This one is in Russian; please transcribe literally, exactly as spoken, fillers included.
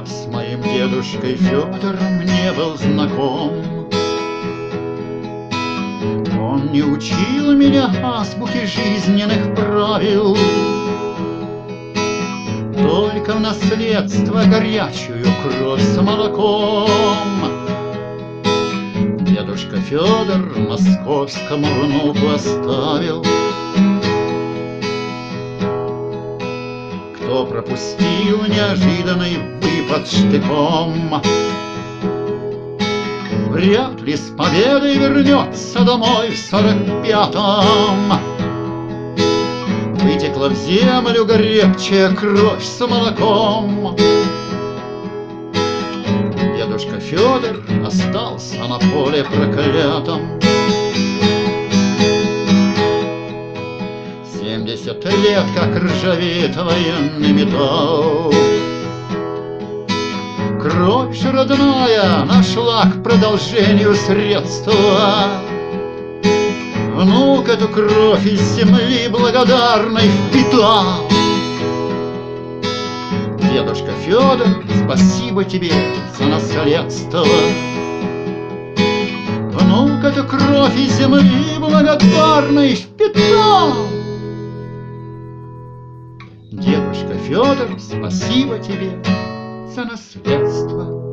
С моим дедушкой Федором не был знаком. Он не учил меня азбуки жизненных правил, только в наследство горячую кровь с молоком. Дедушка Федор московскому внуку оставил. Кто пропустил неожиданный выпад штыком, вряд ли с победой вернется домой в сорок пятом. Вытекла в землю горячая кровь с молоком. Дедушка Федор остался на поле проклятом. Семьдесят лет, как ржавеет военный металл. Кровь же родная нашла к продолжению средства. Внук эту кровь из земли благодарной впитал. Дедушка Федор, спасибо тебе за наследство. Внук эту кровь из земли благодарной впитал. Дедушка Федор, спасибо тебе за наследство.